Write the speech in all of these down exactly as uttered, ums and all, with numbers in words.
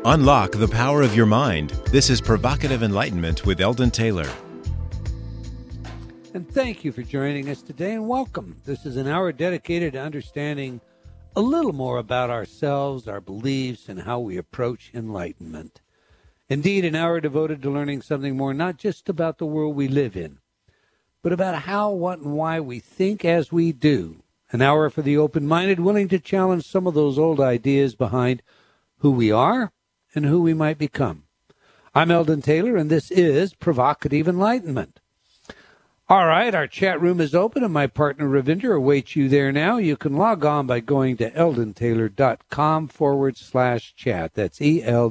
Unlock the power of your mind. This is Provocative Enlightenment with Eldon Taylor. And thank you for joining us today, and welcome. This is an hour dedicated to understanding a little more about ourselves, our beliefs, and how we approach enlightenment. Indeed, an hour devoted to learning something more, not just about the world we live in, but about how, what, and why we think as we do. An hour for the open-minded, willing to challenge some of those old ideas behind who we are and who we might become. I'm Eldon Taylor, and this is Provocative Enlightenment. All right, our chat room is open, and my partner Ravinder awaits you there now. You can log on by going to eldontaylor.com forward slash chat. That's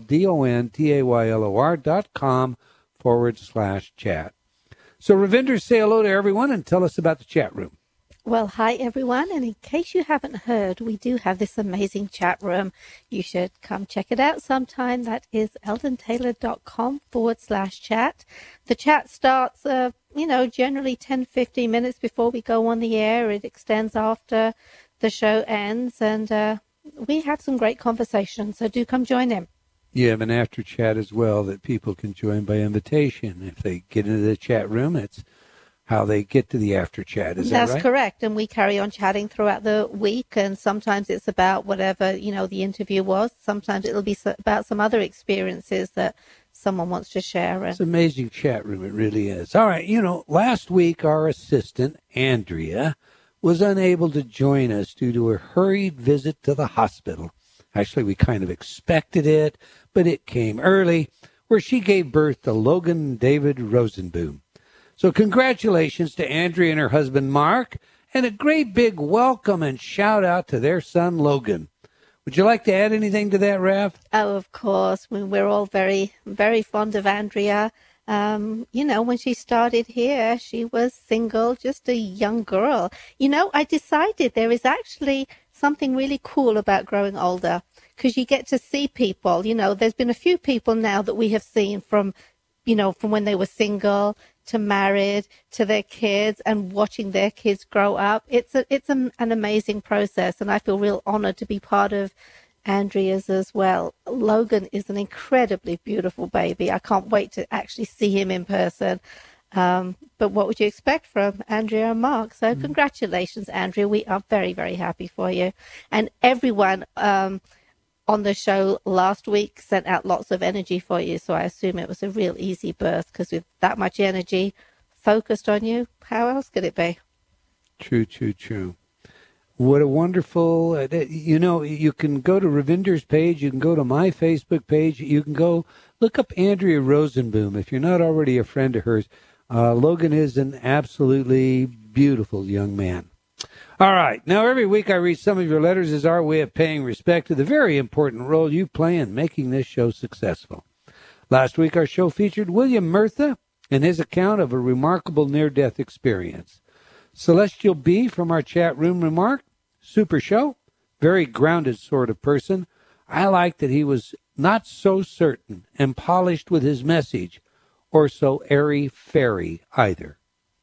E-L-D-O-N-T-A-Y-L-O-R dot com forward slash chat. So, Ravinder, say hello to everyone and tell us about the chat room. Well, hi, everyone. And in case you haven't heard, we do have this amazing chat room. You should come check it out sometime. That is eldontaylor.com forward slash chat. The chat starts, uh, you know, generally ten, fifteen minutes before we go on the air. It extends after the show ends. And uh, we have some great conversations. So do come join in. You have an after chat as well that people can join by invitation. If they get into the chat room, it's how they get to the after chat. Is that right? That's correct. And we carry on chatting throughout the week. And sometimes it's about whatever, you know, the interview was. Sometimes it'll be about some other experiences that someone wants to share. It's an amazing chat room. It really is. All right. You know, last week, our assistant, Andrea, was unable to join us due to a hurried visit to the hospital. Actually, we kind of expected it, but it came early, where she gave birth to Logan David Rosenboom. So congratulations to Andrea and her husband, Mark, and a great big welcome and shout out to their son, Logan. Would you like to add anything to that, Rav? Oh, of course. We're all very, very fond of Andrea. Um, you know, when she started here, she was single, just a young girl. You know, I decided there is actually something really cool about growing older because you get to see people. You know, there's been a few people now that we have seen from, you know, from when they were single to married to their kids and watching their kids grow up. It's a, it's an, an amazing process, and I feel real honored to be part of Andrea's as well. Logan is an incredibly beautiful baby. I can't wait to actually see him in person. Um, but what would you expect from Andrea and Mark? So mm-hmm. Congratulations, Andrea. We are very, very happy for you. And everyone um, on the show last week sent out lots of energy for you. So I assume it was a real easy birth because with that much energy focused on you, how else could it be? True, true, true. What a wonderful, uh, you know, you can go to Ravinder's page, you can go to my Facebook page, you can go look up Andrea Rosenboom if you're not already a friend of hers. Uh, Logan is an absolutely beautiful young man. All right. Now, every week I read some of your letters as our way of paying respect to the very important role you play in making this show successful. Last week, our show featured William Murtha and his account of a remarkable near-death experience. Celestial B from our chat room remarked, super show, very grounded sort of person. I like that he was not so certain and polished with his message, or so airy-fairy either.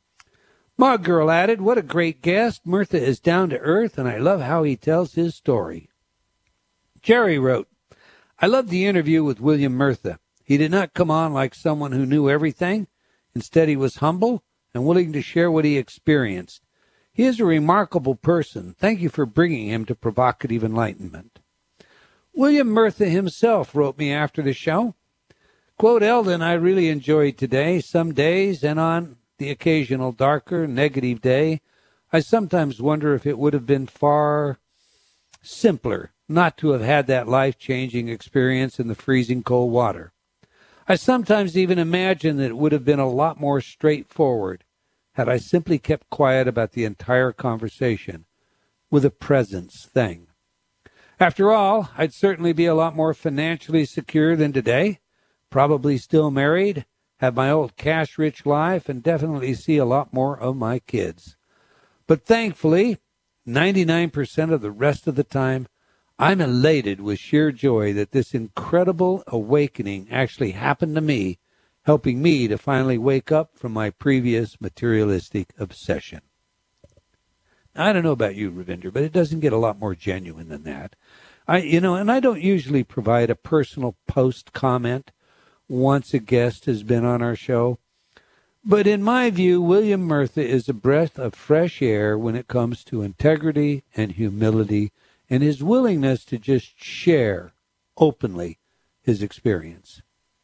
My girl added, what a great guest. Murtha is down to earth, and I love how he tells his story. Jerry wrote, I love the interview with William Murtha. He did not come on like someone who knew everything. Instead, he was humble and willing to share what he experienced. He is a remarkable person. Thank you for bringing him to Provocative Enlightenment. William Murtha himself wrote me after the show. Quote, Eldon, I really enjoyed today. Some days and on the occasional darker, negative day, I sometimes wonder if it would have been far simpler not to have had that life-changing experience in the freezing cold water. I sometimes even imagine that it would have been a lot more straightforward had I simply kept quiet about the entire conversation with a presence thing. After all, I'd certainly be a lot more financially secure than today, probably still married, have my old cash-rich life, and definitely see a lot more of my kids. But thankfully, ninety-nine percent of the rest of the time, I'm elated with sheer joy that this incredible awakening actually happened to me, helping me to finally wake up from my previous materialistic obsession. I don't know about you, Ravinder, but it doesn't get a lot more genuine than that. I, you know, and I don't usually provide a personal post comment once a guest has been on our show. But in my view, William Murtha is a breath of fresh air when it comes to integrity and humility and his willingness to just share openly his experience.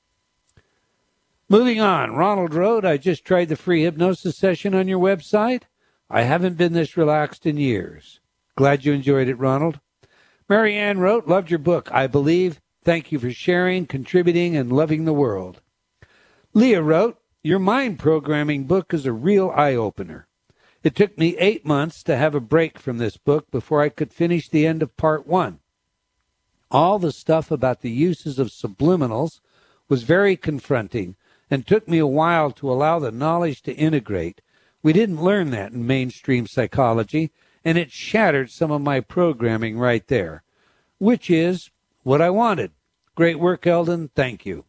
Moving on, Ronald wrote, I just tried the free hypnosis session on your website. I haven't been this relaxed in years. Glad you enjoyed it, Ronald. Mary Ann wrote, loved your book, I believe. Thank you for sharing, contributing, and loving the world. Leah wrote, your mind programming book is a real eye-opener. It took me eight months to have a break from this book before I could finish the end of part one. All the stuff about the uses of subliminals was very confronting and took me a while to allow the knowledge to integrate. We didn't learn that in mainstream psychology, and it shattered some of my programming right there, which is what I wanted. Great work, Eldon. Thank you.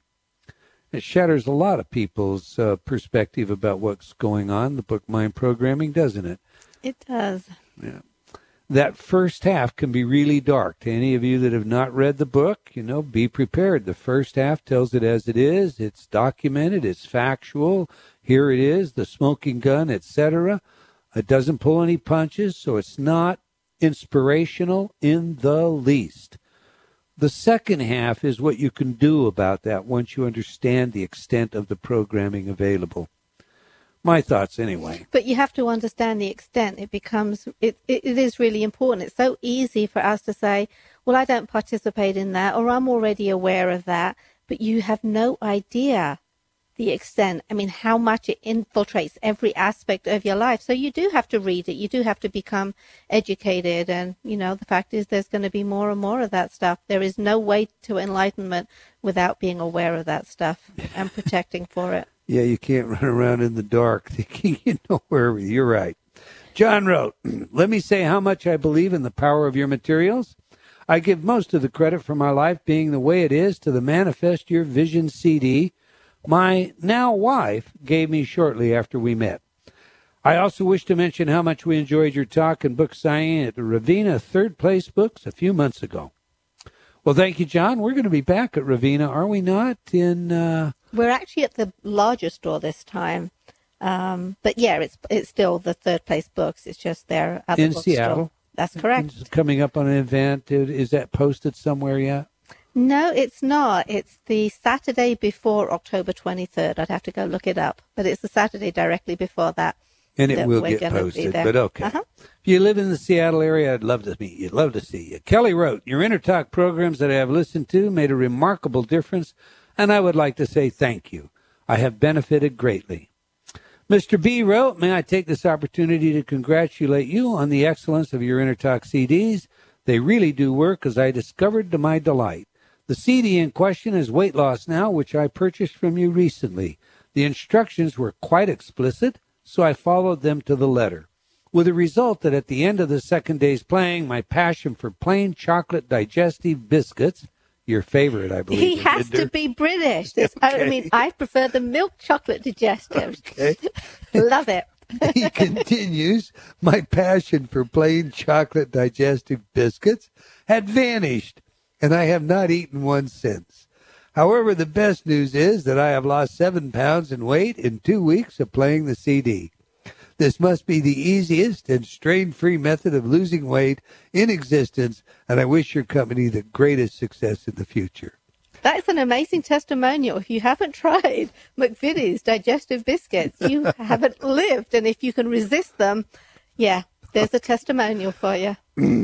It shatters a lot of people's uh, perspective about what's going on, the book Mind Programming, doesn't it? It does. Yeah. That first half can be really dark. To any of you that have not read the book, you know, be prepared. The first half tells it as it is. It's documented. It's factual. Here it is, the smoking gun, et cetera. It doesn't pull any punches, so it's not inspirational in the least. The second half is what you can do about that once you understand the extent of the programming available. My thoughts, anyway. But you have to understand the extent. It becomes, it, it, it is really important. It's so easy for us to say, well, I don't participate in that, or I'm already aware of that. But you have no idea the extent, I mean, how much it infiltrates every aspect of your life. So you do have to read it. You do have to become educated. And, you know, the fact is there's going to be more and more of that stuff. There is no way to enlightenment without being aware of that stuff and protecting for it. Yeah, you can't run around in the dark thinking you know where. You're right. John wrote, let me say how much I believe in the power of your materials. I give most of the credit for my life being the way it is to the Manifest Your Vision C D my now wife gave me shortly after we met. I also wish to mention how much we enjoyed your talk and book signing at the Ravina Third Place Books a few months ago. Well, thank you, John. We're going to be back at Ravina, are we not? In uh... We're actually at the larger store this time. Um, but, yeah, it's it's still the Third Place Books. It's just there at the in bookstore. Seattle? That's correct. It's coming up on an event. Is that posted somewhere yet? No, it's not. It's the Saturday before October twenty-third. I'd have to go look it up. But it's the Saturday directly before that. And it that will we're get gonna posted, be there. but okay. Uh-huh. If you live in the Seattle area, I'd love to meet you. Love to see you. Kelly wrote, your Intertalk programs that I have listened to made a remarkable difference, and I would like to say thank you. I have benefited greatly. Mister B wrote, may I take this opportunity to congratulate you on the excellence of your Intertalk C Ds. They really do work, as I discovered to my delight. The C D in question is Weight Loss Now, which I purchased from you recently. The instructions were quite explicit, so I followed them to the letter, with the result that at the end of the second day's playing, my passion for plain chocolate digestive biscuits, your favorite, I believe. He has to be British. This, okay. I mean, I prefer the milk chocolate digestives. Okay. Love it. He continues, my passion for plain chocolate digestive biscuits had vanished, and I have not eaten one since. However, the best news is that I have lost seven pounds in weight in two weeks of playing the C D. This must be the easiest and strain-free method of losing weight in existence, and I wish your company the greatest success in the future. That's an amazing testimonial. If you haven't tried McVitie's digestive biscuits, you haven't lived, and if you can resist them, yeah, there's a testimonial for you.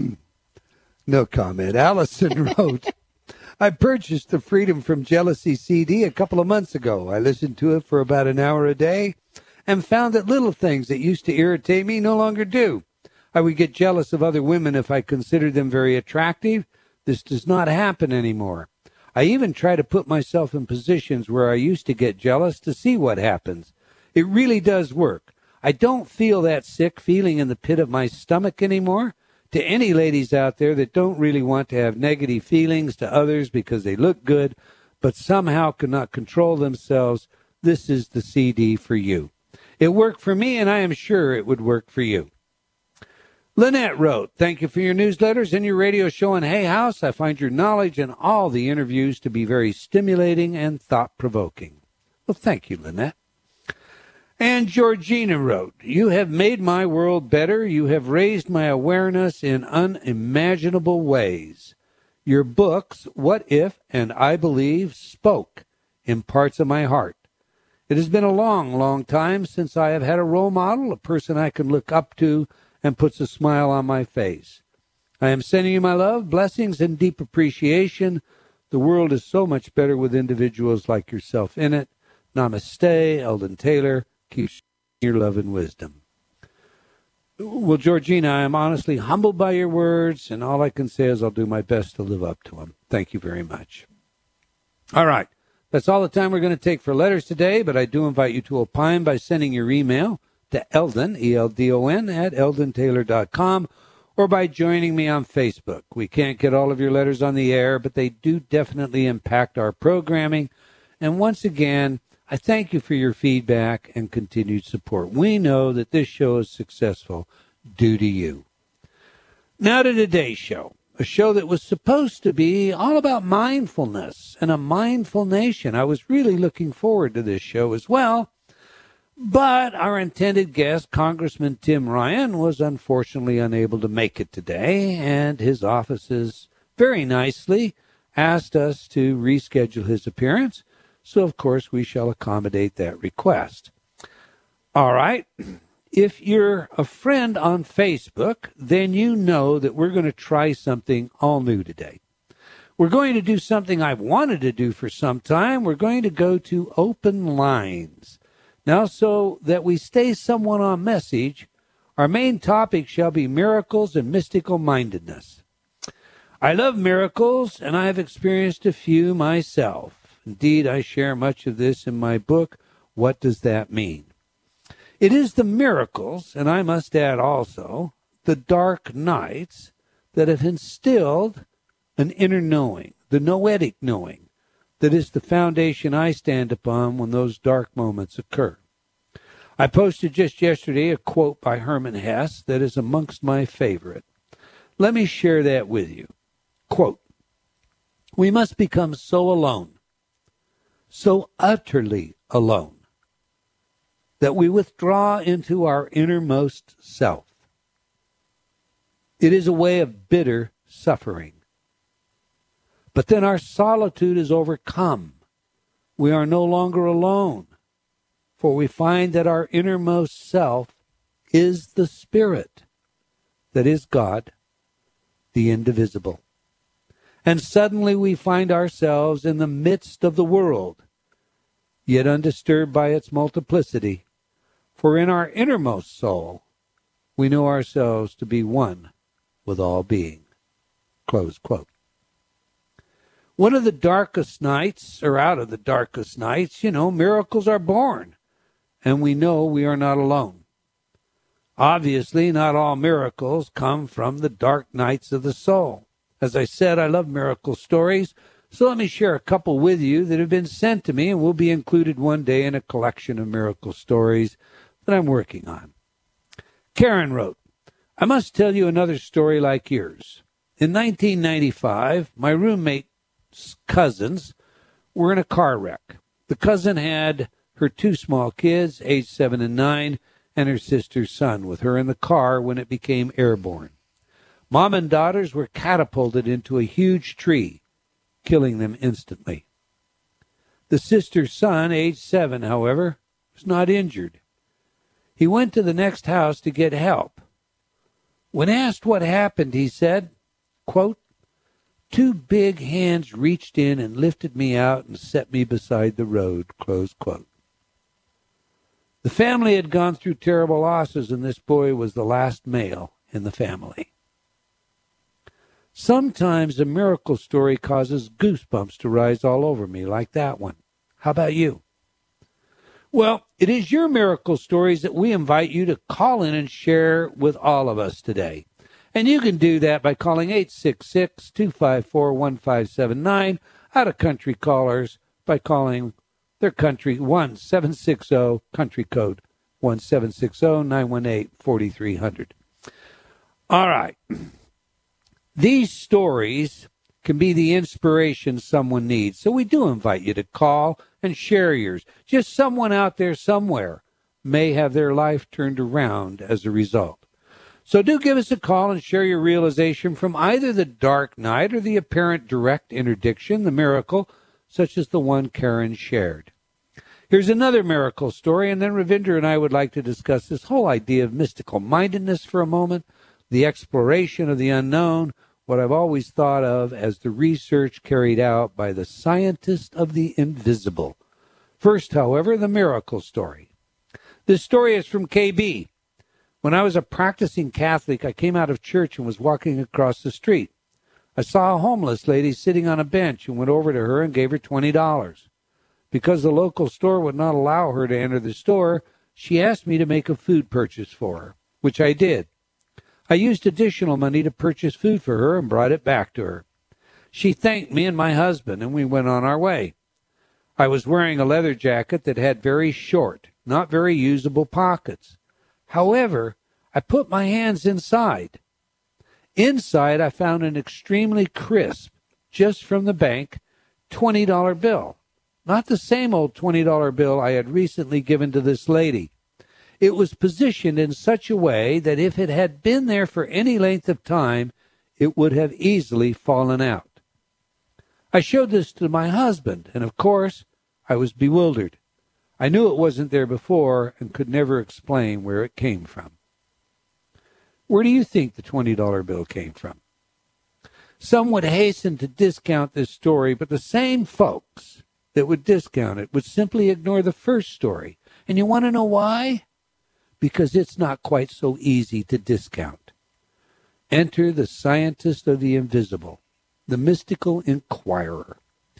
No comment. Allison wrote, I purchased the Freedom from Jealousy C D a couple of months ago. I listened to it for about an hour a day and found that little things that used to irritate me no longer do. I would get jealous of other women if I considered them very attractive. This does not happen anymore. I even try to put myself in positions where I used to get jealous to see what happens. It really does work. I don't feel that sick feeling in the pit of my stomach anymore. To any ladies out there that don't really want to have negative feelings to others because they look good, but somehow cannot control themselves, this is the C D for you. It worked for me, and I am sure it would work for you. Lynette wrote, thank you for your newsletters and your radio show on Hay House. I find your knowledge and all the interviews to be very stimulating and thought-provoking. Well, thank you, Lynette. And Georgina wrote, you have made my world better. You have raised my awareness in unimaginable ways. Your books, What If and I Believe, spoke in parts of my heart. It has been a long, long time since I have had a role model, a person I can look up to and puts a smile on my face. I am sending you my love, blessings, and deep appreciation. The world is so much better with individuals like yourself in it. Namaste, Eldon Taylor. Keep your love and wisdom. Well, Georgina, I am honestly humbled by your words, and all I can say is I'll do my best to live up to them. Thank you very much. All right. That's all the time we're going to take for letters today, but I do invite you to opine by sending your email to Eldon, E L D O N, at eldon taylor dot com, or by joining me on Facebook. We can't get all of your letters on the air, but they do definitely impact our programming. And once again, I thank you for your feedback and continued support. We know that this show is successful due to you. Now to today's show, a show that was supposed to be all about mindfulness and a mindful nation. I was really looking forward to this show as well, but our intended guest, Congressman Tim Ryan, was unfortunately unable to make it today, and his offices very nicely asked us to reschedule his appearance. So, of course, we shall accommodate that request. All right. If you're a friend on Facebook, then you know that we're going to try something all new today. We're going to do something I've wanted to do for some time. We're going to go to open lines. Now, so that we stay somewhat on message, our main topic shall be miracles and mystical mindedness. I love miracles, and I have experienced a few myself. Indeed, I share much of this in my book, What Does That Mean? It is the miracles, and I must add also, the dark nights that have instilled an inner knowing, the noetic knowing, that is the foundation I stand upon when those dark moments occur. I posted just yesterday a quote by Hermann Hesse that is amongst my favorite. Let me share that with you. Quote, we must become so alone, so utterly alone, that we withdraw into our innermost self. It is a way of bitter suffering. But then our solitude is overcome. We are no longer alone, for we find that our innermost self is the Spirit, that is God, the indivisible. And suddenly we find ourselves in the midst of the world, yet undisturbed by its multiplicity. For in our innermost soul, we know ourselves to be one with all being. Close quote. One of the darkest nights, or out of the darkest nights, you know, miracles are born, and we know we are not alone. Obviously, not all miracles come from the dark nights of the soul. As I said, I love miracle stories, so let me share a couple with you that have been sent to me and will be included one day in a collection of miracle stories that I'm working on. Karen wrote, I must tell you another story like yours. In nineteen ninety-five, my roommate's cousins were in a car wreck. The cousin had her two small kids, aged seven and nine, and her sister's son with her in the car when it became airborne. Mom and daughters were catapulted into a huge tree, killing them instantly. The sister's son, aged seven, however, was not injured. He went to the next house to get help. When asked what happened, he said, quote, two big hands reached in and lifted me out and set me beside the road, close quote. The family had gone through terrible losses, and this boy was the last male in the family. Sometimes a miracle story causes goosebumps to rise all over me, like that one. How about you? Well, it is your miracle stories that we invite you to call in and share with all of us today. And you can do that by calling eight six six, two five four, one five seven nine, out-of-country callers by calling their country one seven six zero, country code one seven six zero, nine one eight, four three zero zero. All right. These stories can be the inspiration someone needs. So we do invite you to call and share yours. Just someone out there somewhere may have their life turned around as a result. So do give us a call and share your realization from either the dark night or the apparent direct interdiction, the miracle, such as the one Karen shared. Here's another miracle story, and then Ravinder and I would like to discuss this whole idea of mystical mindedness for a moment, the exploration of the unknown, what I've always thought of as the research carried out by the scientist of the invisible. First, however, the miracle story. This story is from K B. When I was a practicing Catholic, I came out of church and was walking across the street. I saw a homeless lady sitting on a bench and went over to her and gave her twenty dollars. Because the local store would not allow her to enter the store, she asked me to make a food purchase for her, which I did. I used additional money to purchase food for her and brought it back to her. She thanked me and my husband, and we went on our way. I was wearing a leather jacket that had very short, not very usable pockets. However, I put my hands inside. Inside, I found an extremely crisp, just from the bank, twenty dollar bill. Not the same old twenty dollar bill I had recently given to this lady. It was positioned in such a way that if it had been there for any length of time, it would have easily fallen out. I showed this to my husband, and of course, I was bewildered. I knew it wasn't there before and could never explain where it came from. Where do you think the twenty dollar bill came from? Some would hasten to discount this story, but the same folks that would discount it would simply ignore the first story. And you want to know why? Because it's not quite so easy to discount. Enter the scientist of the invisible, the mystical inquirer.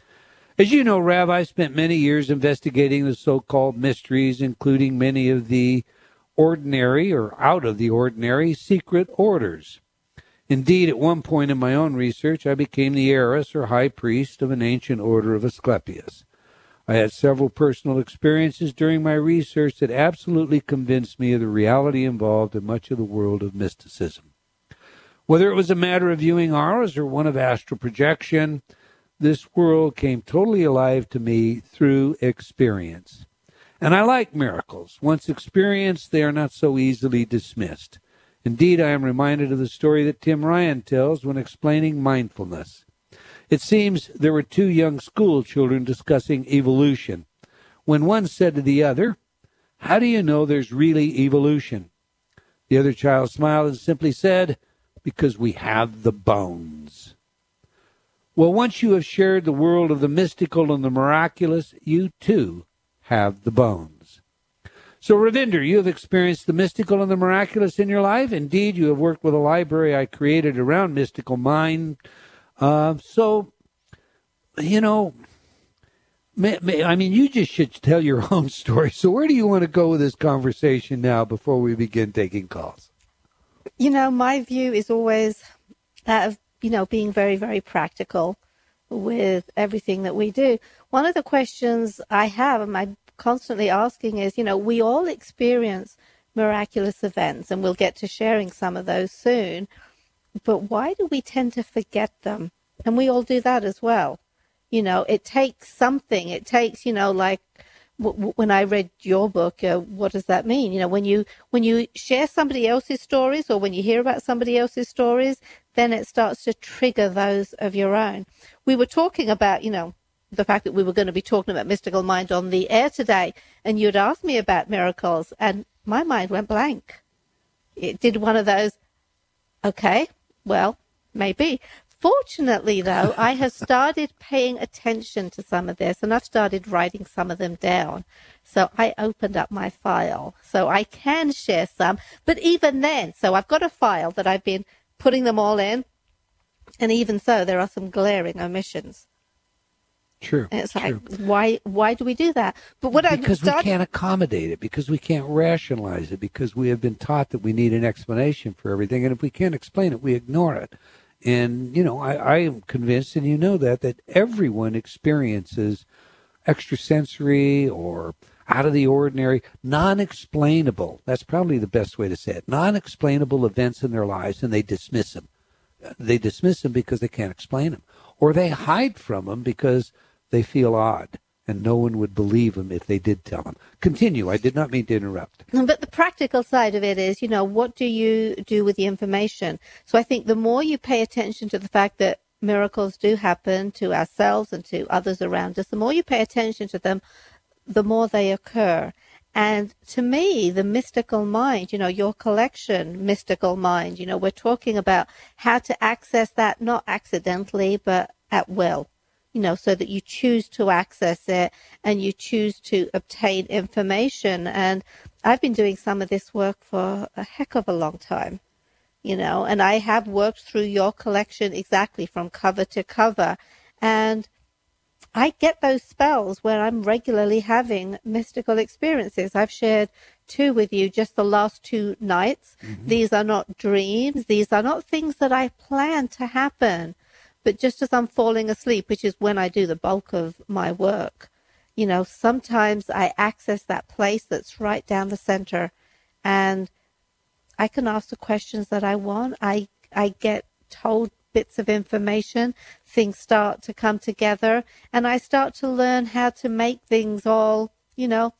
As you know, Rav, I spent many years investigating the so-called mysteries, including many of the ordinary or out of the ordinary secret orders. Indeed, at one point in my own research, I became the heiress or high priest of an ancient order of Asclepius. I had several personal experiences during my research that absolutely convinced me of the reality involved in much of the world of mysticism. Whether it was a matter of viewing auras or one of astral projection, this world came totally alive to me through experience. And I like miracles. Once experienced, they are not so easily dismissed. Indeed, I am reminded of the story that Tim Ryan tells when explaining mindfulness. It seems there were two young school children discussing evolution, when one said to the other, "How do you know there's really evolution?" The other child smiled and simply said, "Because we have the bones." Well, once you have shared the world of the mystical and the miraculous, you too have the bones. So, Ravinder, you have experienced the mystical and the miraculous in your life. Indeed, you have worked with a library I created around mystical mind. Uh, so, you know, may, may, I mean, you just should tell your own story. So where do you want to go with this conversation now before we begin taking calls? You know, my view is always that of, you know, being very, very practical with everything that we do. One of the questions I have, and I'm constantly asking is, you know, we all experience miraculous events, and we'll get to sharing some of those soon. But why do we tend to forget them? And we all do that as well. You know, it takes something. It takes, you know, like w- w- when I read your book, uh, what does that mean? You know, when you when you share somebody else's stories or when you hear about somebody else's stories, then it starts to trigger those of your own. We were talking about, you know, the fact that we were going to be talking about mystical mind on the air today, and you'd asked me about miracles, and my mind went blank. It did one of those, okay, well, maybe. Fortunately, though, I have started paying attention to some of this, and I've started writing some of them down. So I opened up my file, so I can share some. But even then, so I've got a file that I've been putting them all in, and even so, there are some glaring omissions. True. And it's true. like, why why do we do that? But what because started... we can't accommodate it, because we can't rationalize it, because we have been taught that we need an explanation for everything, and if we can't explain it, we ignore it. And, you know, I, I am convinced, and you know that, that everyone experiences extrasensory or out of the ordinary, non-explainable. That's probably the best way to say it. Non-explainable events in their lives, and they dismiss them. They dismiss them because they can't explain them. Or they hide from them because they feel odd, and no one would believe them if they did tell them. Continue. I did not mean to interrupt. But the practical side of it is, you know, what do you do with the information? So I think the more you pay attention to the fact that miracles do happen to ourselves and to others around us, the more you pay attention to them, the more they occur. And to me, the mystical mind, you know, your collection, mystical mind, you know, we're talking about how to access that, not accidentally, but at will, you know, so that you choose to access it and you choose to obtain information. And I've been doing some of this work for a heck of a long time, you know, and I have worked through your collection exactly from cover to cover. And I get those spells where I'm regularly having mystical experiences. I've shared two with you just the last two nights. Mm-hmm. These are not dreams. These are not things that I plan to happen. But just as I'm falling asleep, which is when I do the bulk of my work, you know, sometimes I access that place that's right down the center, and I can ask the questions that I want. I I get told bits of information, things start to come together, and I start to learn how to make things all, you know,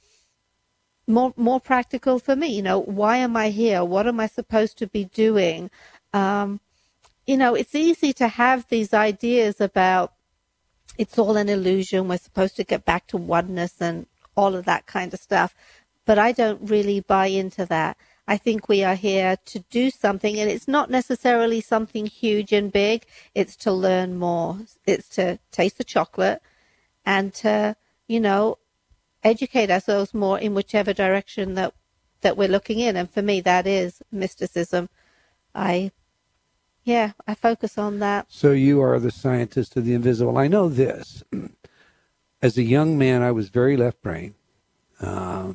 more more practical for me. You know, why am I here? What am I supposed to be doing? Um, you know, it's easy to have these ideas about it's all an illusion. We're supposed to get back to oneness and all of that kind of stuff. But I don't really buy into that. I think we are here to do something, and it's not necessarily something huge and big. It's to learn more. It's to taste the chocolate and to, you know, educate ourselves more in whichever direction that that we're looking in. And for me, that is mysticism. I, yeah, I focus on that. So you are the scientist of the invisible. I know this. As a young man, I was very left brain. Um,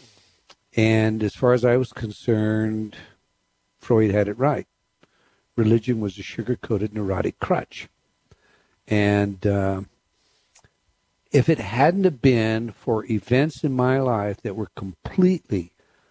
And as far as I was concerned, Freud had it right. Religion was a sugar-coated neurotic crutch. And uh, if it hadn't have been for events in my life that were completely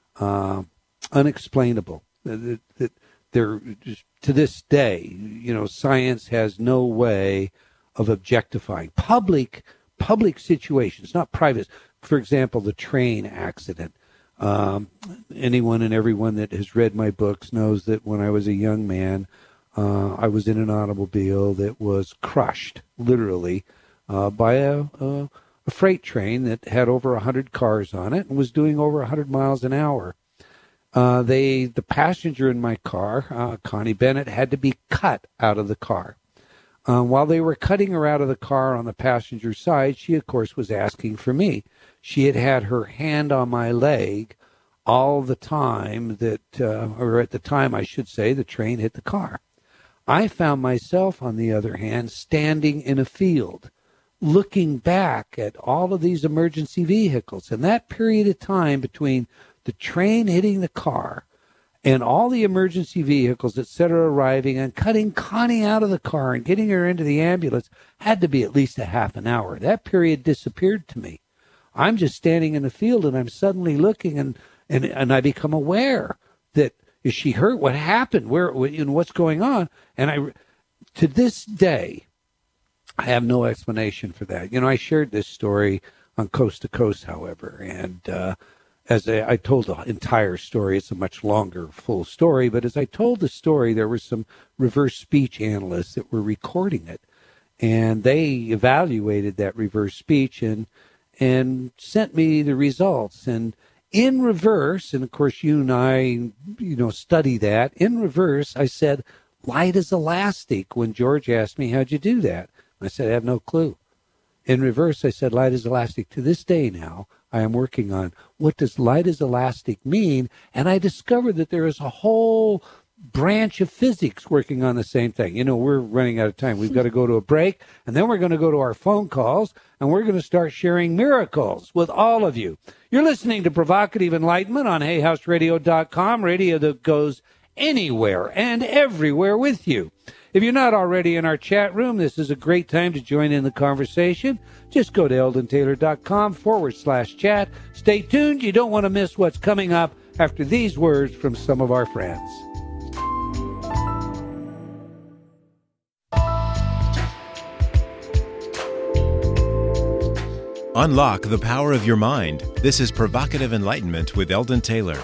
uh, unexplainable, that, that they're just, to this day, you know, science has no way of objectifying public public situations, not private. For example, the train accident. Um, anyone and everyone that has read my books knows that when I was a young man, uh, I was in an automobile that was crushed, literally, uh, by a, a, a freight train that had over one hundred cars on it and was doing over one hundred miles an hour. Uh, they, the passenger in my car, uh, Connie Bennett, had to be cut out of the car. Uh, while they were cutting her out of the car on the passenger side, she, of course, was asking for me. She had had her hand on my leg all the time that, uh, or at the time, I should say, the train hit the car. I found myself, on the other hand, standing in a field, looking back at all of these emergency vehicles. And that period of time between the train hitting the car and all the emergency vehicles, et cetera, arriving and cutting Connie out of the car and getting her into the ambulance had to be at least a half an hour. That period disappeared to me. I'm just standing in the field, and I'm suddenly looking, and, and, and I become aware that, is she hurt? What happened? Where, you know, what's going on? And I, to this day, I have no explanation for that. You know, I shared this story on Coast to Coast, however, and uh, as I, I told the entire story, it's a much longer, full story, but as I told the story, there were some reverse speech analysts that were recording it, and they evaluated that reverse speech and and sent me the results. And in reverse, and of course you and I, you know, study that, in reverse, I said, light is elastic. When George asked me, how'd you do that? I said, I have no clue. In reverse, I said, light is elastic. To this day now, I am working on what does light is elastic mean? And I discovered that there is a whole branch of physics working on the same thing. You know, we're running out of time. We've got to go to a break, and then we're going to go to our phone calls, and we're going to start sharing miracles with all of you. You're listening to Provocative Enlightenment on hay house radio dot com, radio that goes anywhere and everywhere with you. If you're not already in our chat room, this is a great time to join in the conversation. Just go to eldontaylor.com forward slash chat. Stay tuned. You don't want to miss what's coming up after these words from some of our friends. Unlock the power of your mind. This is Provocative Enlightenment with Eldon Taylor.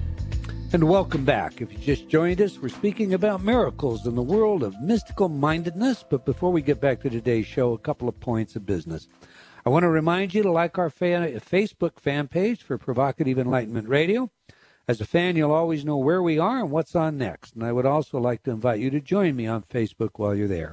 And welcome back. If you just joined us, we're speaking about miracles in the world of mystical mindedness. But before we get back to today's show, a couple of points of business. I want to remind you to like our fan, Facebook fan page for Provocative Enlightenment Radio. As a fan, you'll always know where we are and what's on next. And I would also like to invite you to join me on Facebook while you're there.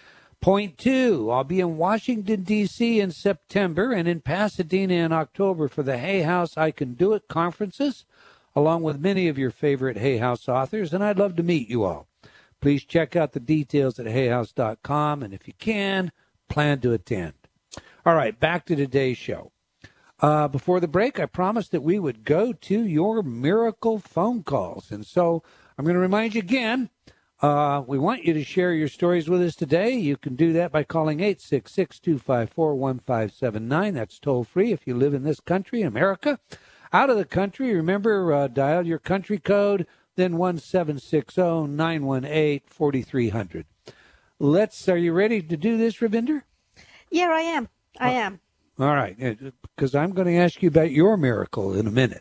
Point two, I'll be in Washington, D C in September and in Pasadena in October for the Hay House I Can Do It conferences, along with many of your favorite Hay House authors, and I'd love to meet you all. Please check out the details at hay house dot com, and if you can, plan to attend. All right, back to today's show. Uh, before the break, I promised that we would go to your miracle phone calls, and so I'm going to remind you again, Uh, we want you to share your stories with us today. You can do that by calling eight six six, two five four, one five seven nine. That's toll free if you live in this country, America. Out of the country, remember, uh, dial your country code, then one seven six zero, nine one eight, four three zero zero. Let's, are you ready to do this, Ravinder? Yeah, I am. I am. All right, because I'm going to ask you about your miracle in a minute.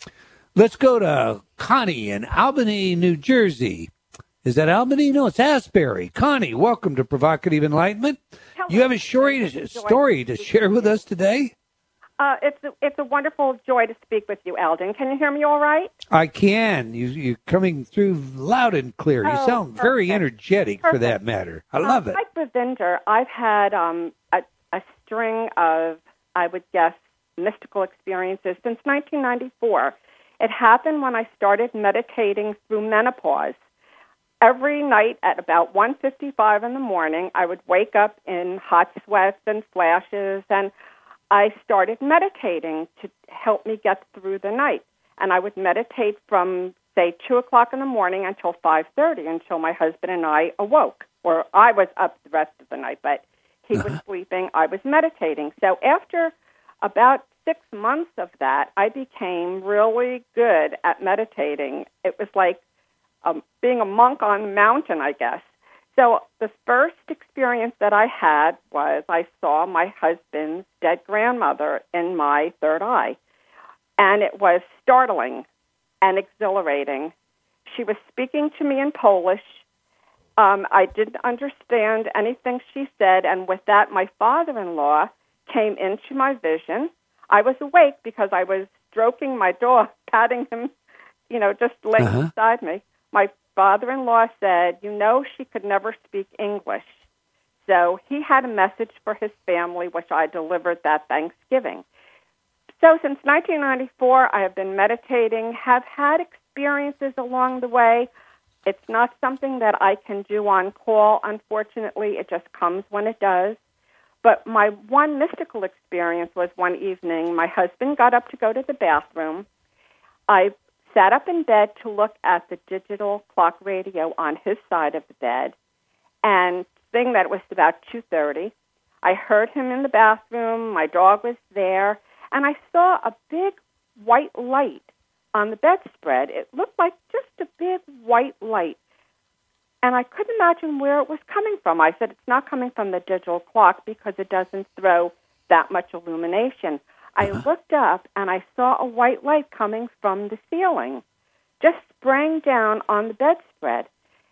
Let's go to Connie in Albany, New Jersey. Is that Albany? No, it's Asbury. Connie, welcome to Provocative Enlightenment. Hello. You have a story to, story to share with us today? Uh, it's a, it's a wonderful joy to speak with you, Eldon. Can you hear me all right? I can. You, you're coming through loud and clear. You Oh, sound very perfect. energetic Perfect. for that matter. I love uh, it. Like Ravinder, I've had um, a, a string of, I would guess, mystical experiences since nineteen ninety-four. It happened when I started meditating through menopause. Every night at about one fifty-five in the morning, I would wake up in hot sweats and flashes, and I started meditating to help me get through the night. And I would meditate from, say, two o'clock in the morning until five thirty, until my husband and I awoke. Or I was up the rest of the night, but he Uh-huh. was sleeping, I was meditating. So after about six months of that, I became really good at meditating. It was like Um, being a monk on the mountain, I guess. So the first experience that I had was I saw my husband's dead grandmother in my third eye. And it was startling and exhilarating. She was speaking to me in Polish. Um, I didn't understand anything she said, and with that, my father-in-law came into my vision. I was awake because I was stroking my dog, patting him, you know, just laying Uh-huh. beside me. My father-in-law said, you know, she could never speak English. So he had a message for his family, which I delivered that Thanksgiving. So since nineteen ninety-four, I have been meditating, have had experiences along the way. It's not something that I can do on call, unfortunately. It just comes when it does. But my one mystical experience was one evening, my husband got up to go to the bathroom. I sat up in bed to look at the digital clock radio on his side of the bed, and seeing that it was about two thirty, I heard him in the bathroom, my dog was there, and I saw a big white light on the bedspread. It looked like just a big white light, and I couldn't imagine where it was coming from. I said, it's not coming from the digital clock because it doesn't throw that much illumination. I looked up, and I saw a white light coming from the ceiling, just spraying down on the bedspread.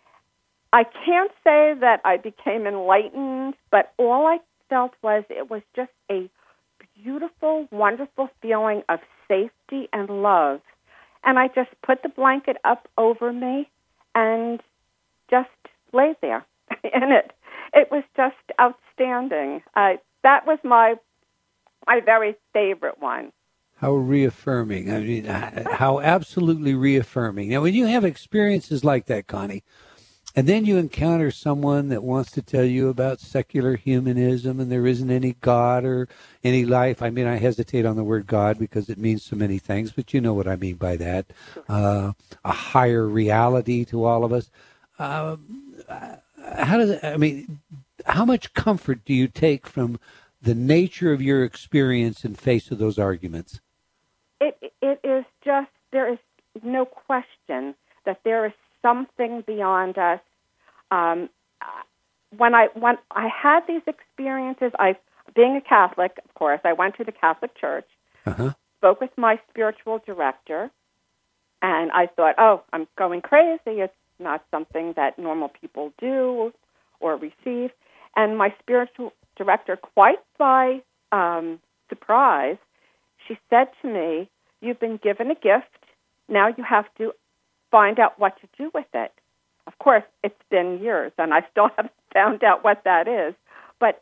I can't say that I became enlightened, but all I felt was it was just a beautiful, wonderful feeling of safety and love. And I just put the blanket up over me and just lay there in it. It was just outstanding. Uh, that was my my very favorite one. How reaffirming. I mean, how absolutely reaffirming. Now, when you have experiences like that, Connie, and then you encounter someone that wants to tell you about secular humanism and there isn't any God or any life. I mean, I hesitate on the word God because it means so many things, but you know what I mean by that. Uh, a higher reality to all of us. Uh, how does I mean, how much comfort do you take from the nature of your experience in face of those arguments? It it is just, there is no question that there is something beyond us. Um, when I when I had these experiences, I being a Catholic, of course, I went to the Catholic Church, uh-huh. spoke with my spiritual director, and I thought, oh, I'm going crazy. It's not something that normal people do or receive. And my spiritual director, quite by um, surprise, she said to me, you've been given a gift. Now you have to find out what to do with it. Of course, it's been years, and I still haven't found out what that is. But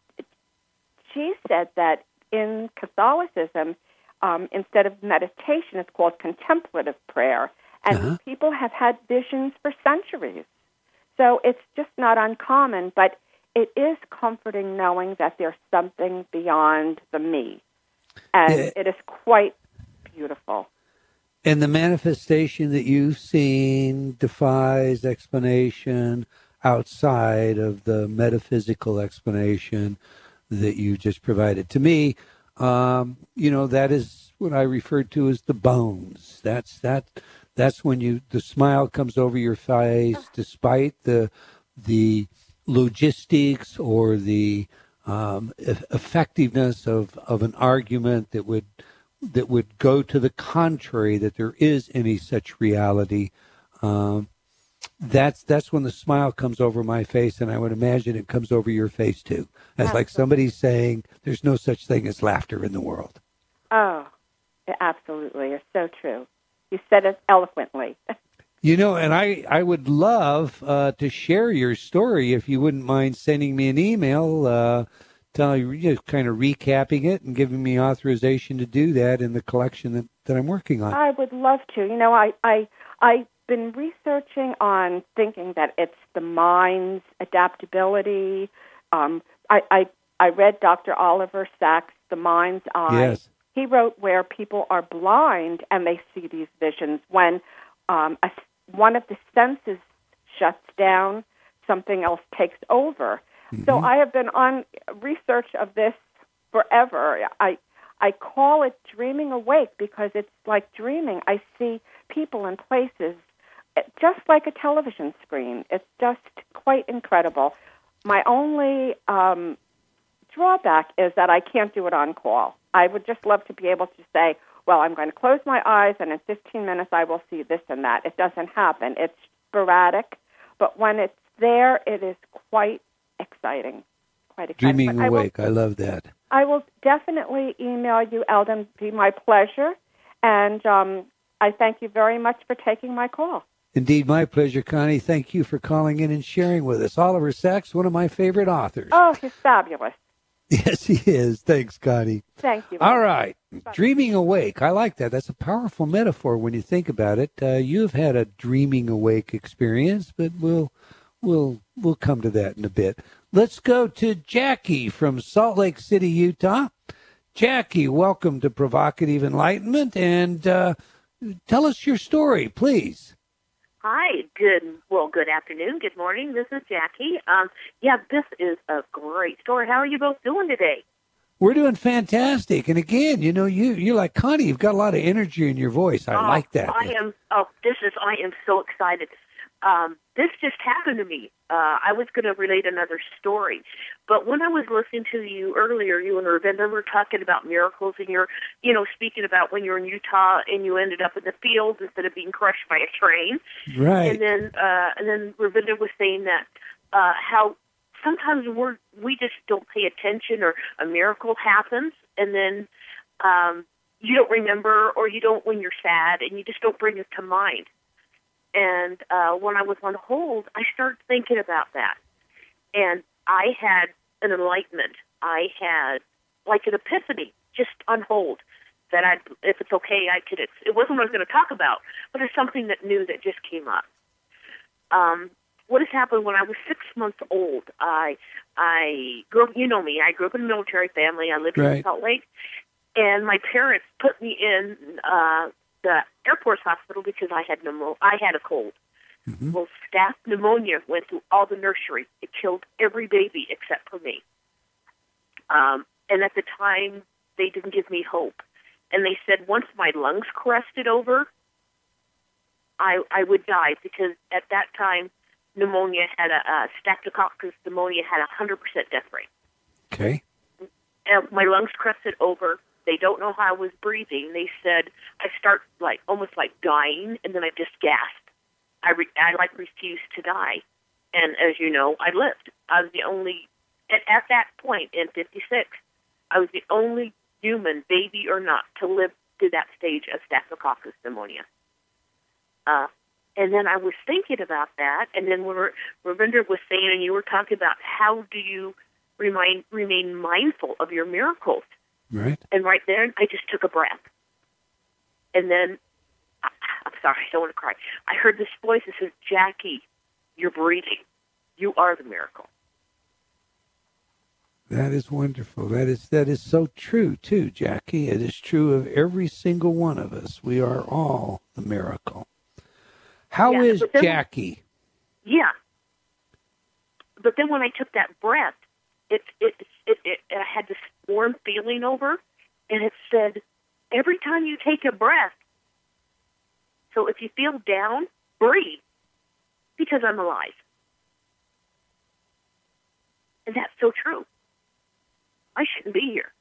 she said that in Catholicism, um, instead of meditation, it's called contemplative prayer. And uh-huh. people have had visions for centuries. So it's just not uncommon, but it is comforting knowing that there's something beyond the me. And yeah. it is quite beautiful. And the manifestation that you've seen defies explanation outside of the metaphysical explanation that you just provided. To me, um, you know, that is what I refer to as the bones. That's that. That's when you the smile comes over your face, despite the the logistics or the um, effectiveness of, of an argument that would that would go to the contrary, that there is any such reality. Um, that's that's when the smile comes over my face, and I would imagine it comes over your face too. As Absolutely. Like somebody saying, "There's no such thing as laughter in the world." Oh, absolutely! It's so true. You said it eloquently. You know, and I, I would love uh, to share your story if you wouldn't mind sending me an email, uh, tell you, you know, kind of recapping it and giving me authorization to do that in the collection that, that I'm working on. I would love to. You know, I, I, I've been researching on thinking that it's the mind's adaptability. Um, I, I, I read Doctor Oliver Sacks' The Mind's Eye. Yes. He wrote where people are blind and they see these visions when um, a one of the senses shuts down, something else takes over. Mm-hmm. So I have been on research of this forever. I I call it dreaming awake because it's like dreaming. I see people in places just like a television screen. It's just quite incredible. My only um, drawback is that I can't do it on call. I would just love to be able to say, well, I'm going to close my eyes, and in fifteen minutes I will see this and that. It doesn't happen. It's sporadic, but when it's there, it is quite exciting. Quite exciting. Dreaming but awake. I, will, I love that. I will definitely email you, Eldon. It'd be my pleasure, and um, I thank you very much for taking my call. Indeed, my pleasure, Connie. Thank you for calling in and sharing with us. Oliver Sacks, one of my favorite authors. Oh, he's fabulous. Yes, he is. Thanks, Connie. Thank you. All right. Bye. Dreaming awake. I like that. That's a powerful metaphor when you think about it. Uh, you've had a dreaming awake experience, but we'll we'll we'll come to that in a bit. Let's go to Jackie from Salt Lake City, Utah. Jackie, welcome to Provocative Enlightenment, and uh, tell us your story, please. Hi, good, well, good afternoon, good morning. This is Jackie. Um, yeah, this is a great story. How are you both doing today? We're doing fantastic. And again, you know, you, you're like Connie, you've got a lot of energy in your voice. I oh, like that. I am, oh, this is, I am so excited. Um, this just happened to me. Uh, I was going to relate another story, but when I was listening to you earlier, you and Ravinder were talking about miracles, and you're, you know, speaking about when you were in Utah and you ended up in the fields instead of being crushed by a train. Right. And then, uh, and then Ravinder was saying that uh, how sometimes we're we just don't pay attention, or a miracle happens, and then um, you don't remember, or you don't when you're sad, and you just don't bring it to mind. And uh, when I was on hold, I started thinking about that. And I had an enlightenment. I had like an epiphany just on hold that I, if it's okay, I could, it's, it wasn't what I was going to talk about, but it's something that new that just came up. Um, what has happened when I was six months old, I, I grew up, you know me, I grew up in a military family. I lived right. in Salt Lake. And my parents put me in uh, the Air Force hospital because I had pneumo- I had a cold. Mm-hmm. Well, staph pneumonia went through all the nursery. It killed every baby except for me. Um, and at the time, they didn't give me hope. And they said once my lungs crested over, I I would die, because at that time, pneumonia had a, uh, Staphylococcus pneumonia had a one hundred percent death rate. Okay. And my lungs crested over. They don't know how I was breathing. They said I start like almost like dying, and then I just gasped. I, re- I like refused to die. And as you know, I lived. I was the only, at, at that point in fifty-six, I was the only human, baby or not, to live to that stage of Staphylococcus pneumonia. Uh, and then I was thinking about that, and then when Ravinder was saying, and you were talking about how do you remind, remain mindful of your miracles. Right. And right there, I just took a breath. And then, I, I'm sorry, I don't want to cry. I heard this voice that says, Jackie, you're breathing. You are the miracle. That is wonderful. That is that is so true, too, Jackie. It is true of every single one of us. We are all the miracle. How yeah, is then, Jackie? Yeah. But then when I took that breath, it, it, it, it, I had this warm feeling over, and it said, every time you take a breath, so if you feel down, breathe, because I'm alive. And that's so true. I shouldn't be here.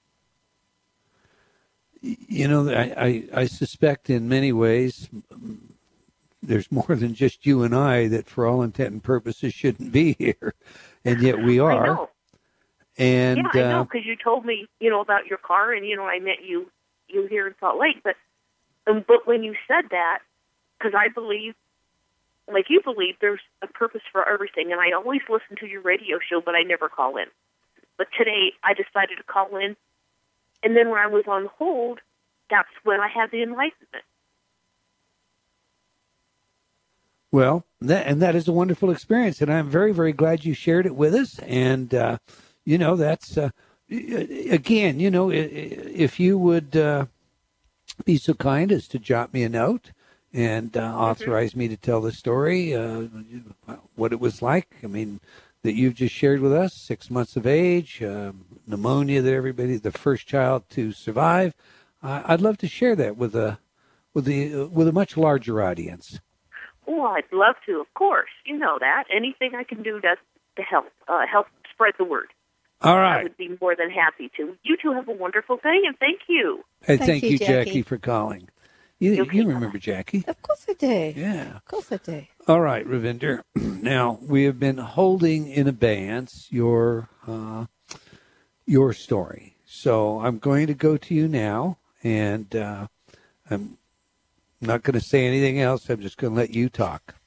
You know, I, I, I suspect in many ways there's more than just you and I that for all intent and purposes shouldn't be here, and yet we are. I know. And, yeah, I know, uh, because you told me, you know, about your car, and, you know, I met you you here in Salt Lake. But, um, but when you said that, because I believe, like you believe, there's a purpose for everything, and I always listen to your radio show, but I never call in. But today, I decided to call in, and then when I was on hold, that's when I had the enlightenment. Well, that, and that is a wonderful experience, and I'm very, very glad you shared it with us. And, uh, you know, that's, uh, again, you know, if you would uh, be so kind as to jot me a note and uh, authorize mm-hmm. me to tell the story, uh, what it was like, I mean, that you've just shared with us, six months of age, uh, pneumonia that everybody, the first child to survive. Uh, I'd love to share that with a, with the, uh, with a much larger audience. Oh, I'd love to, of course. You know that. Anything I can do to, to help, uh, help spread the word. All right. I would be more than happy to. You two have a wonderful day, and thank you. Hey, thank, thank you, Jackie. Jackie, for calling. You, okay. you remember Jackie? Of course I do. Yeah. Of course I do. All right, Ravinder. Now, we have been holding in abeyance your uh, your story. So I'm going to go to you now, and uh, I'm not going to say anything else. I'm just going to let you talk.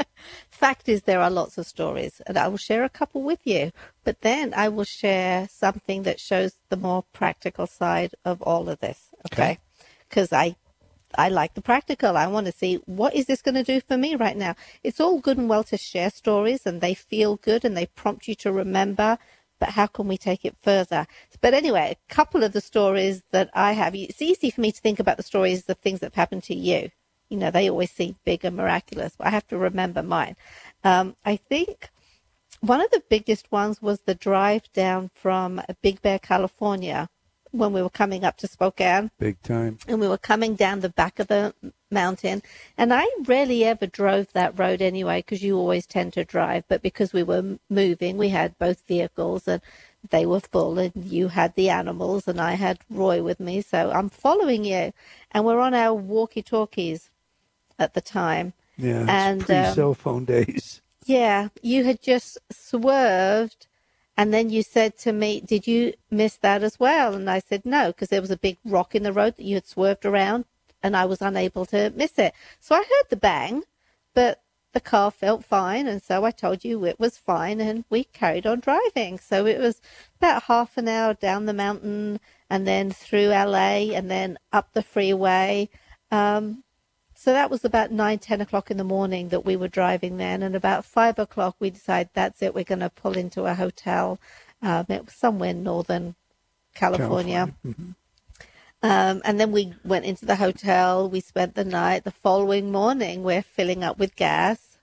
Fact is, there are lots of stories, and I will share a couple with you. But then I will share something that shows the more practical side of all of this, okay? Because I, I like the practical. I want to see, what is this going to do for me right now? It's all good and well to share stories, and they feel good, and they prompt you to remember, but how can we take it further? But anyway, a couple of the stories that I have, it's easy for me to think about the stories of things that have happened to you. You know, they always seem big and miraculous, but I have to remember mine. Um, I think one of the biggest ones was the drive down from Big Bear, California, when we were coming up to Spokane. Big time. And we were coming down the back of the mountain. And I rarely ever drove that road anyway, because you always tend to drive. But because we were moving, we had both vehicles, and they were full, and you had the animals, and I had Roy with me. So I'm following you. And we're on our walkie-talkies at the time. Yeah, and pre-cell um, phone days. Yeah, you had just swerved, and then you said to me, did you miss that as well? And I said, no, because there was a big rock in the road that you had swerved around, and I was unable to miss it. So I heard the bang, but the car felt fine, and so I told you it was fine, and we carried on driving. So it was about half an hour down the mountain, and then through L A, and then up the freeway. Um, so that was about nine, ten o'clock in the morning that we were driving then, and about five o'clock we decided that's it, we're going to pull into a hotel. Um, it was somewhere in Northern California. California. Mm-hmm. Um, and then we went into the hotel. We spent the night. The following morning, we're filling up with gas.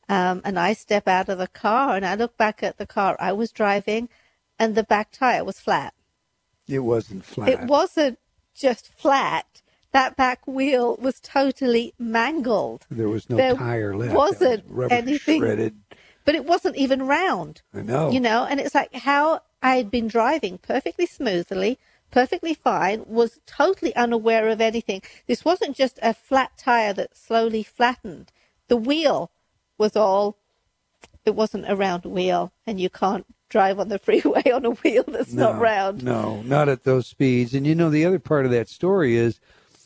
Um, and I step out of the car and I look back at the car I was driving, and the back tire was flat. It wasn't flat. It wasn't just flat. That back wheel was totally mangled. There was no there tire left. wasn't was rubber anything. Shredded. But it wasn't even round. I know. You know, and it's like how I'd been driving perfectly smoothly, perfectly fine, was totally unaware of anything. This wasn't just a flat tire that slowly flattened. The wheel was all, it wasn't a round wheel, and you can't drive on the freeway on a wheel that's no, not round. No, not at those speeds. And, you know, the other part of that story is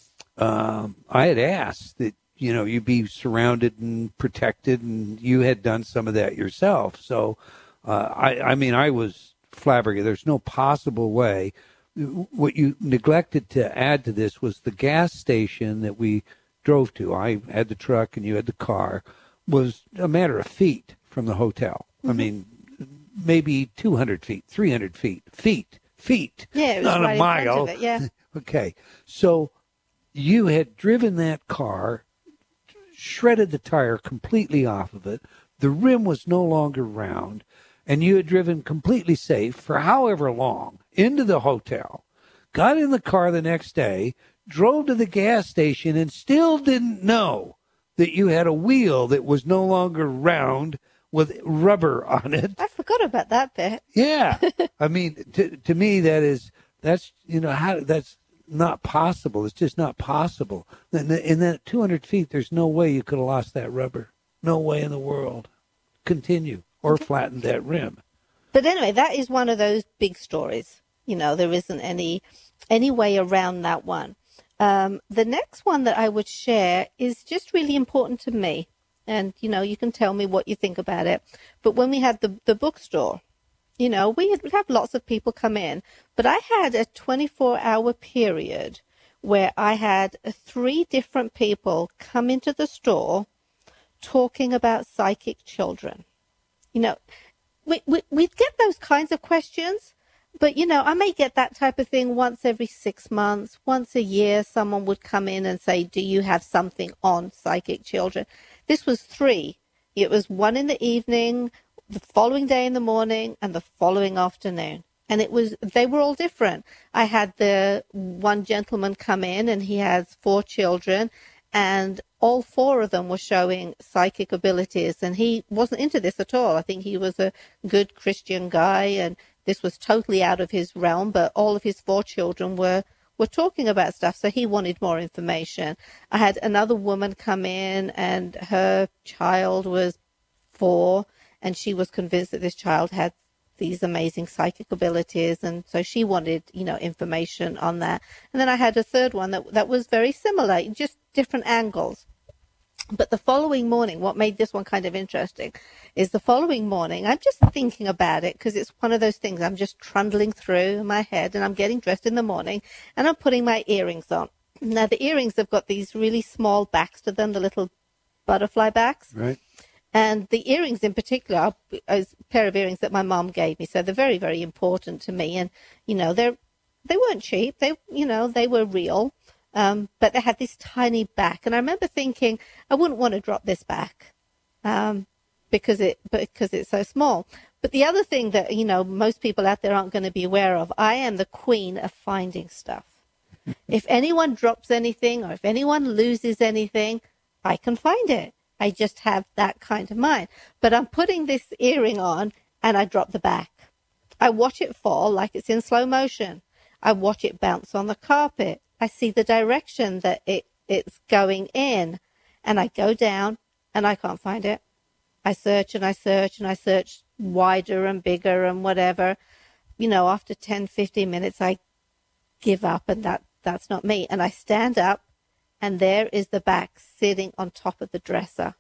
um, I had asked that, you know, you be surrounded and protected, and you had done some of that yourself. So, uh, I, I mean, I was flabbergasted. There's no possible way. What you neglected to add to this was the gas station that we drove to. I had the truck and you had the car, was a matter of feet from the hotel. Mm-hmm. I mean, maybe two hundred feet, three hundred feet, feet, feet, yeah, it was not right a mile. In front of it, yeah. Okay. So you had driven that car, shredded the tire completely off of it. The rim was no longer round, and you had driven completely safe for however long into the hotel, got in the car the next day, drove to the gas station, and still didn't know that you had a wheel that was no longer round with rubber on it. I forgot about that bit. Yeah. I mean, to to me, that is, that's, you know, how that's not possible. It's just not possible. In, in that two hundred feet, there's no way you could have lost that rubber. No way in the world. Continue or flatten that rim. But anyway, that is one of those big stories. You know, there isn't any any way around that one. Um, the next one that I would share is just really important to me. And, you know, you can tell me what you think about it. But when we had the, the bookstore, you know, we would have lots of people come in. But I had a twenty-four hour period where I had three different people come into the store talking about psychic children. You know, we, we, we'd get those kinds of questions. But, you know, I may get that type of thing once every six months, once a year. Someone would come in and say, do you have something on psychic children? This was three. It was one in the evening, the following day in the morning, and the following afternoon. And it was, they were all different. I had the one gentleman come in, and he has four children, and all four of them were showing psychic abilities. And he wasn't into this at all. I think he was a good Christian guy, and this was totally out of his realm, but all of his four children were, were talking about stuff, so he wanted more information. I had another woman come in, and her child was four, and she was convinced that this child had these amazing psychic abilities, and so she wanted, you know, information on that. And then I had a third one that that was very similar, just different angles. But the following morning, what made this one kind of interesting is the following morning, I'm just thinking about it because it's one of those things I'm just trundling through in my head, and I'm getting dressed in the morning and I'm putting my earrings on. Now, the earrings have got these really small backs to them, the little butterfly backs. Right. And the earrings in particular are a pair of earrings that my mom gave me. So they're very, very important to me. And, you know, they're, they weren't cheap. They, you know, they were real. Um, but they had this tiny back, and I remember thinking I wouldn't want to drop this back um, because it because it's so small. But the other thing that, you know, most people out there aren't going to be aware of, I am the queen of finding stuff. If anyone drops anything, or if anyone loses anything, I can find it. I just have that kind of mind. But I'm putting this earring on, and I drop the back. I watch it fall like it's in slow motion. I watch it bounce on the carpet. I see the direction that it, it's going in, and I go down, and I can't find it. I search and I search and I search wider and bigger and whatever. You know, after ten, fifteen minutes, I give up, and that, that's not me. And I stand up, and there is the back sitting on top of the dresser.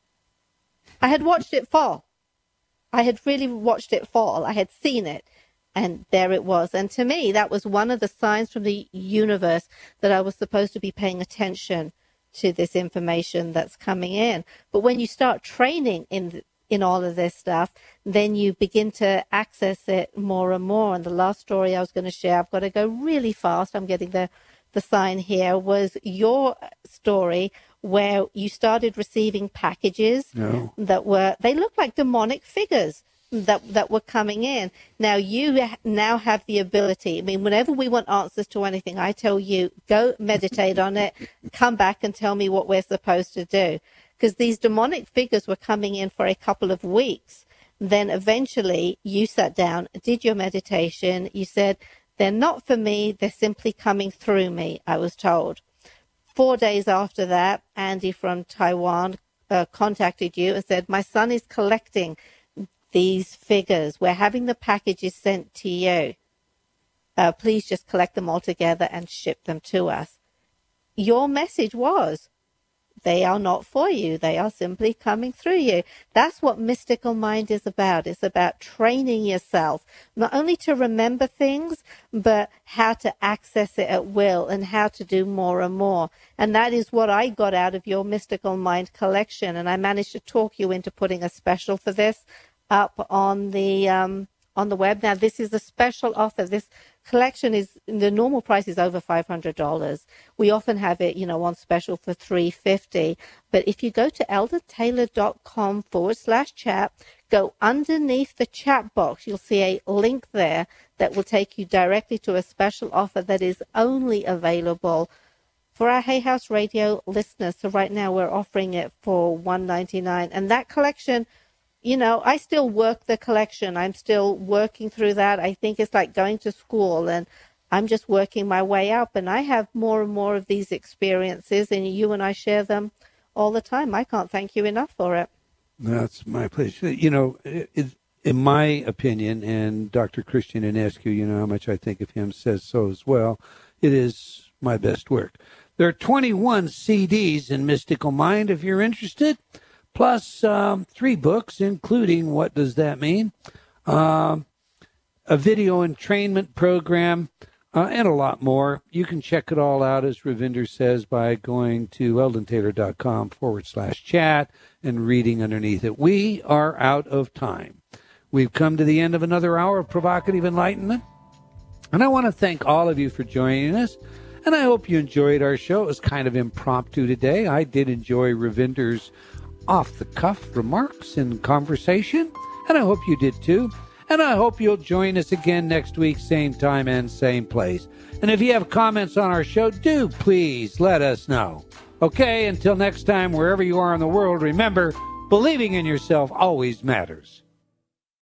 I had watched it fall. I had really watched it fall. I had seen it. And there it was. And to me, that was one of the signs from the universe that I was supposed to be paying attention to this information that's coming in. But when you start training in in all of this stuff, then you begin to access it more and more. And the last story I was going to share, I've got to go really fast. I'm getting the, the sign here, was your story where you started receiving packages No. that were, they looked like demonic figures that that were coming in. Now you ha- now have the ability. I mean, whenever we want answers to anything, I tell you, go meditate on it, come back and tell me what we're supposed to do. Because these demonic figures were coming in for a couple of weeks. Then eventually you sat down, did your meditation. You said, they're not for me. They're simply coming through me, I was told. Four days after that, Andy from Taiwan uh, contacted you and said, my son is collecting these figures. We're having the packages sent to you. Uh, please just collect them all together and ship them to us. Your message was, they are not for you. They are simply coming through you. That's what Mystical Mind is about. It's about training yourself, not only to remember things, but how to access it at will and how to do more and more. And that is what I got out of your Mystical Mind collection. And I managed to talk you into putting a special for this up on the um, on the web. Now, this is a special offer. This collection is, the normal price is over five hundred dollars. We often have it, you know, on special for three hundred fifty dollars. But if you go to eldon taylor dot com forward slash chat, go underneath the chat box, you'll see a link there that will take you directly to a special offer that is only available for our Hay House Radio listeners. So right now we're offering it for one hundred ninety-nine dollars. And that collection, you know, I still work the collection. I'm still working through that. I think it's like going to school, and I'm just working my way up. And I have more and more of these experiences, and you and I share them all the time. I can't thank you enough for it. That's my pleasure. You know, it, in my opinion, and Doctor Christian Enescu, you know how much I think of him, says so as well, it is my best work. There are twenty-one C Ds in Mystical Mind if you're interested. Plus um, three books, including What Does That Mean?, um, a video entrainment program, uh, and a lot more. You can check it all out, as Ravinder says, by going to eldon taylor dot com forward slash chat and reading underneath it. We are out of time. We've come to the end of another hour of provocative enlightenment, and I want to thank all of you for joining us. And I hope you enjoyed our show. It was kind of impromptu today. I did enjoy Ravinder's off-the-cuff remarks and conversation, and I hope you did too. And I hope you'll join us again next week, same time and same place. And if you have comments on our show, do please let us know. Okay, until next time, wherever you are in the world, remember, believing in yourself always matters.